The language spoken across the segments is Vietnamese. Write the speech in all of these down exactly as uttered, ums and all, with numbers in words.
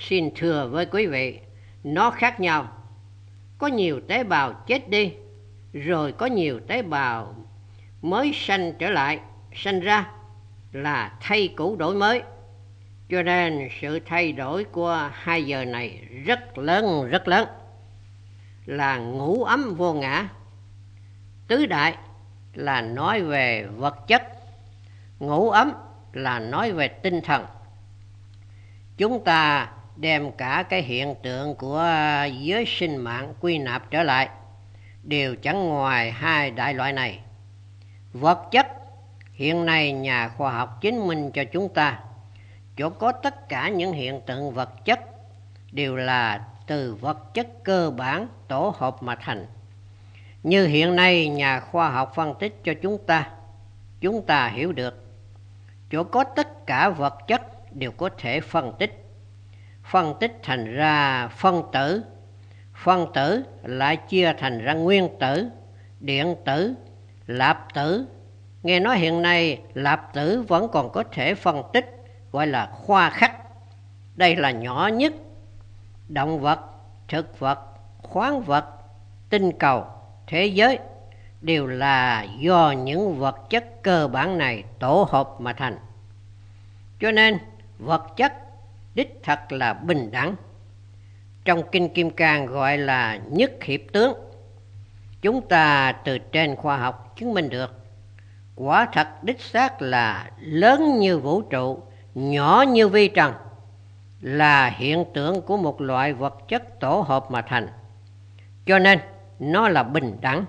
Xin thưa với quý vị, nó khác nhau. Có nhiều tế bào chết đi, rồi có nhiều tế bào mới sanh trở lại, sanh ra là thay cũ đổi mới. Cho nên sự thay đổi của hai giờ này rất lớn, rất lớn. Là ngũ ấm vô ngã. Tứ đại là nói về vật chất, ngũ ấm là nói về tinh thần. Chúng ta đem cả cái hiện tượng của giới sinh mạng quy nạp trở lại, đều chẳng ngoài hai đại loại này. Vật chất, hiện nay nhà khoa học chứng minh cho chúng ta, chỗ có tất cả những hiện tượng vật chất đều là từ vật chất cơ bản tổ hợp mà thành. Như hiện nay nhà khoa học phân tích cho chúng ta, chúng ta hiểu được, chỗ có tất cả vật chất đều có thể phân tích. Phân tích thành ra phân tử, phân tử lại chia thành ra nguyên tử, điện tử, lạp tử. Nghe nói hiện nay lạp tử vẫn còn có thể phân tích, gọi là khoa khắc. Đây là nhỏ nhất. Động vật, thực vật, khoáng vật, tinh cầu, thế giới đều là do những vật chất cơ bản này tổ hợp mà thành. Cho nên vật chất đích thật là bình đẳng. Trong Kinh Kim Cang gọi là nhất hiệp tướng. Chúng ta từ trên khoa học chứng minh được, quả thật đích xác là lớn như vũ trụ, nhỏ như vi trần, là hiện tượng của một loại vật chất tổ hợp mà thành. Cho nên nó là bình đẳng.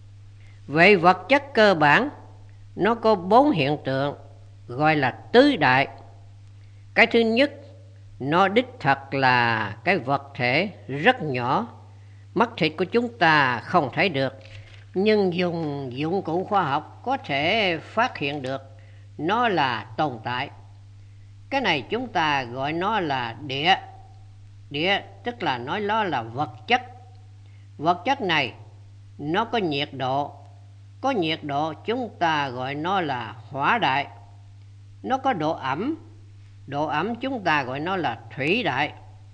Vậy vật chất cơ bản nó có bốn hiện tượng gọi là tứ đại. Cái thứ nhất, nó đích thật là cái vật thể rất nhỏ, mắt thịt của chúng ta không thấy được, nhưng dùng dụng cụ khoa học có thể phát hiện được nó là tồn tại. Cái này chúng ta gọi nó là địa. Địa tức là nói nó là vật chất. Vật chất này nó có nhiệt độ. Có nhiệt độ chúng ta gọi nó là hỏa đại. Nó có độ ẩm. Độ ẩm chúng ta gọi nó là thủy đại.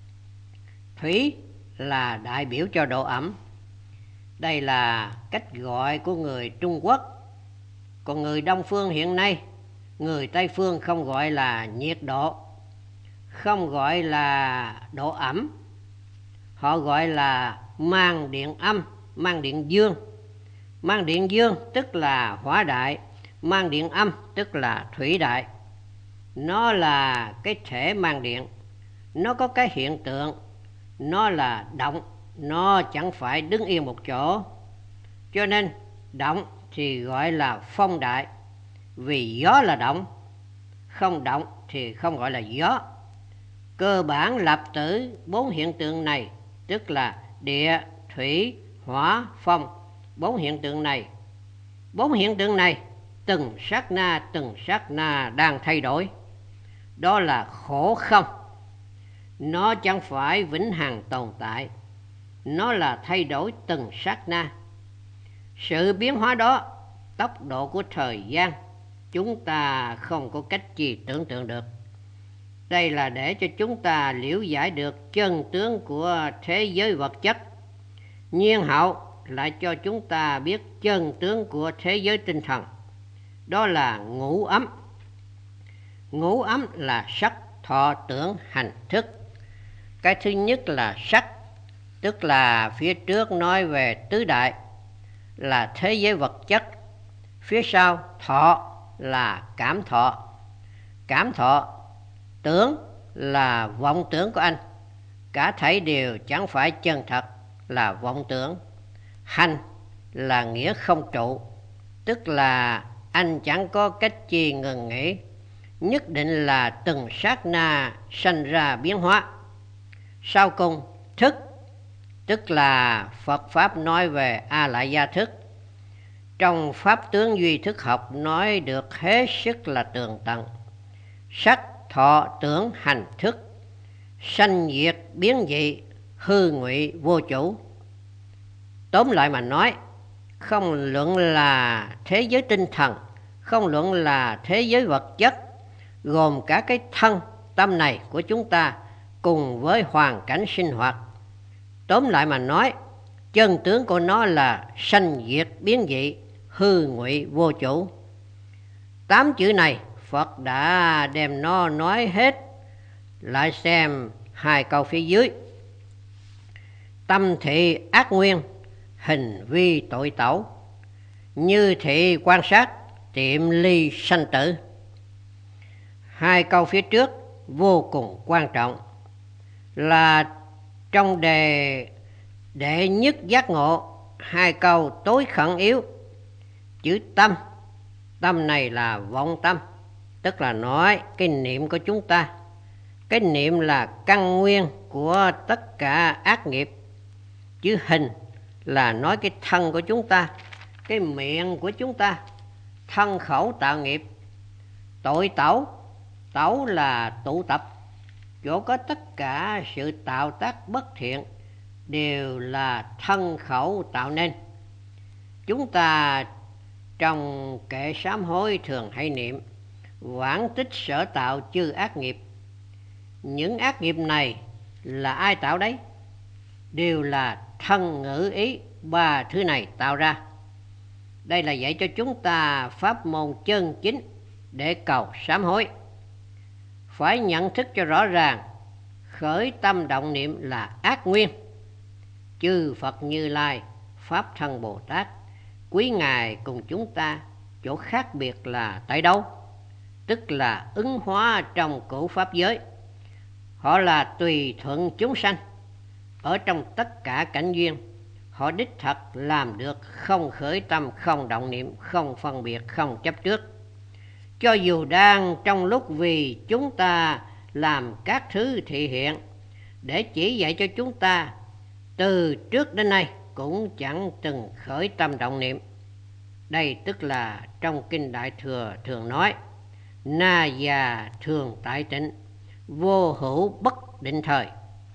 Thủy là đại biểu cho độ ẩm. Đây là cách gọi của người Trung Quốc. Còn người Đông Phương hiện nay, người Tây Phương không gọi là nhiệt độ, không gọi là độ ẩm. Họ gọi là mang điện âm, mang điện dương. Mang điện dương tức là hỏa đại, mang điện âm tức là thủy đại. Nó là cái thể mang điện, nó có cái hiện tượng, nó là động, nó chẳng phải đứng yên một chỗ. Cho nên động thì gọi là phong đại, vì gió là động, không động thì không gọi là gió. Cơ bản lập tử bốn hiện tượng này, tức là địa, thủy, hỏa, phong. Bốn hiện tượng này, bốn hiện tượng này từng sát na, từng sát na đang thay đổi. Đó là khổ không. Nó chẳng phải vĩnh hằng tồn tại, nó là thay đổi từng sát na. Sự biến hóa đó, tốc độ của thời gian, chúng ta không có cách gì tưởng tượng được. Đây là để cho chúng ta liễu giải được chân tướng của thế giới vật chất. Nhiên hậu lại cho chúng ta biết chân tướng của thế giới tinh thần. Đó là ngũ ấm. Ngũ ấm là sắc, thọ, tưởng, hành, thức. Cái thứ nhất là sắc, tức là phía trước nói về tứ đại, là thế giới vật chất. Phía sau thọ là cảm thọ. Cảm thọ, tưởng là vọng tưởng của anh. Cả thảy đều chẳng phải chân thật, là vọng tưởng. Hành là nghĩa không trụ, tức là anh chẳng có cách chi ngừng nghỉ, nhất định là từng sát na sanh ra biến hóa. Sau cùng thức, tức là Phật Pháp nói về A Lại Gia thức. Trong Pháp tướng duy thức học nói được hết sức là tường tận. Sắc, thọ, tưởng, hành, thức, sanh diệt, biến dị, hư ngụy, vô chủ. Tóm lại mà nói, không luận là thế giới tinh thần, không luận là thế giới vật chất, gồm cả cái thân tâm này của chúng ta, cùng với hoàn cảnh sinh hoạt. Tóm lại mà nói, chân tướng của nó là sanh diệt biến dị, hư ngụy vô chủ. Tám chữ này Phật đã đem nó nói hết. Lại xem hai câu phía dưới. Tâm thị ác nguyên, hình vi tội tẩu, như thị quan sát, tiệm ly sanh tử. Hai câu phía trước vô cùng quan trọng, là trong đề đệ nhất giác ngộ, hai câu tối khẩn yếu. Chữ tâm, tâm này là vọng tâm, tức là nói cái niệm của chúng ta. Cái niệm là căn nguyên của tất cả ác nghiệp. Chữ hình là nói cái thân của chúng ta, cái miệng của chúng ta, thân khẩu tạo nghiệp. Tội tẩu, tẩu là tụ tập, chỗ có tất cả sự tạo tác bất thiện đều là thân khẩu tạo nên. Chúng ta trong kệ sám hối thường hay niệm vãng tích sở tạo chư ác nghiệp. Những ác nghiệp này là ai tạo đấy? Đều là thân ngữ ý ba thứ này tạo ra. Đây là dạy cho chúng ta pháp môn chân chính để cầu sám hối. Phải nhận thức cho rõ ràng, khởi tâm động niệm là ác nguyên. Chư Phật Như Lai, Pháp Thân Bồ Tát, quý Ngài cùng chúng ta chỗ khác biệt là tại đâu? Tức là ứng hóa trong cửu pháp giới. Họ là tùy thuận chúng sanh. Ở trong tất cả cảnh duyên, họ đích thật làm được không khởi tâm, không động niệm, không phân biệt, không chấp trước. Cho dù đang trong lúc vì chúng ta làm các thứ thị hiện để chỉ dạy cho chúng ta, từ trước đến nay cũng chẳng từng khởi tâm động niệm. Đây tức là trong Kinh Đại Thừa thường nói: na già thường tại tịnh, vô hữu bất định thời.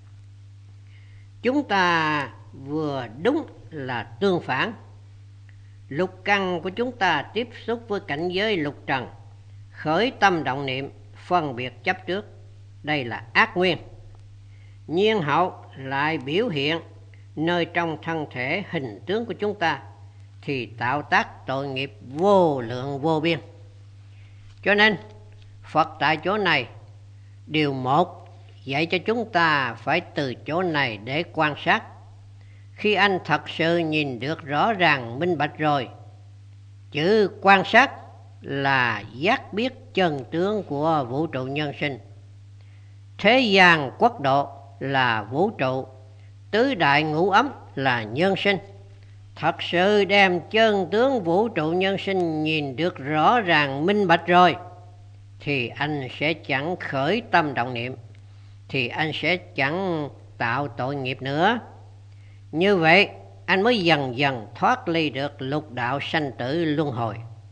Chúng ta vừa đúng là tương phản. Lục căn của chúng ta tiếp xúc với cảnh giới lục trần, khởi tâm động niệm, phân biệt chấp trước. Đây là ác nguyên. Nhiên hậu lại biểu hiện nơi trong thân thể hình tướng của chúng ta, thì tạo tác tội nghiệp vô lượng vô biên. Cho nên Phật tại chỗ này điều một dạy cho chúng ta phải từ chỗ này để quan sát. Khi anh thật sự nhìn được rõ ràng minh bạch rồi, chữ quan sát là giác biết chân tướng của vũ trụ nhân sinh. Thế gian quốc độ là vũ trụ, tứ đại ngũ ấm là nhân sinh. Thật sự đem chân tướng vũ trụ nhân sinh nhìn được rõ ràng minh bạch rồi, thì anh sẽ chẳng khởi tâm động niệm, thì anh sẽ chẳng tạo tội nghiệp nữa. Như vậy anh mới dần dần thoát ly được lục đạo sanh tử luân hồi.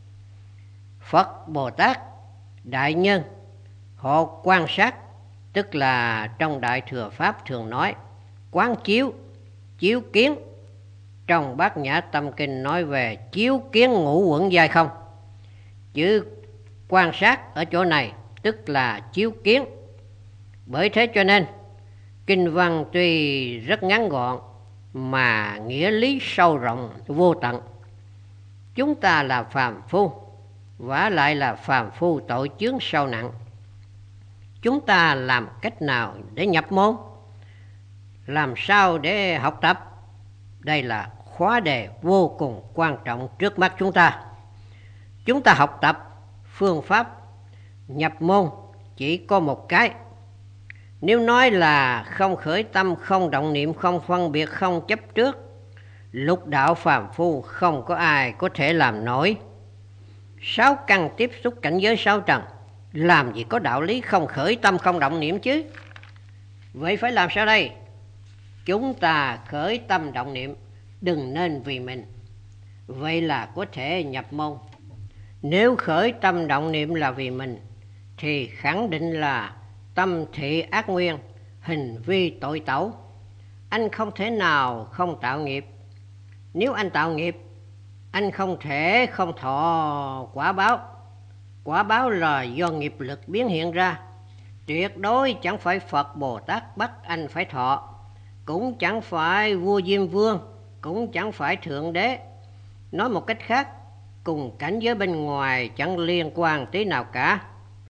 Phật Bồ Tát đại nhân họ quan sát, tức là trong Đại Thừa Pháp thường nói quán chiếu, chiếu kiến. Trong Bát Nhã Tâm Kinh nói về chiếu kiến ngũ uẩn giai không. Chữ quan sát ở chỗ này tức là chiếu kiến. Bởi thế cho nên kinh văn tuy rất ngắn gọn mà nghĩa lý sâu rộng vô tận. Chúng ta là phàm phu, vả lại là phàm phu tội chướng sâu nặng. Chúng ta làm cách nào để nhập môn? Làm sao để học tập? Đây là khóa đề vô cùng quan trọng trước mắt chúng ta. Chúng ta học tập phương pháp nhập môn chỉ có một cái. Nếu nói là không khởi tâm, không động niệm, không phân biệt, không chấp trước, lục đạo phàm phu không có ai có thể làm nổi. Sáu căn tiếp xúc cảnh giới sáu trần, làm gì có đạo lý không khởi tâm, không động niệm chứ. Vậy phải làm sao đây? Chúng ta khởi tâm động niệm, đừng nên vì mình. Vậy là có thể nhập môn. Nếu khởi tâm động niệm là vì mình, thì khẳng định là tâm thị ác nguyên, hình vi tội tẩu. Anh không thể nào không tạo nghiệp. Nếu anh tạo nghiệp, anh không thể không thọ quả báo. Quả báo là do nghiệp lực biến hiện ra. Tuyệt đối chẳng phải Phật Bồ Tát bắt anh phải thọ, cũng chẳng phải vua Diêm Vương, cũng chẳng phải Thượng Đế. Nói một cách khác, cùng cảnh giới bên ngoài chẳng liên quan tí nào cả.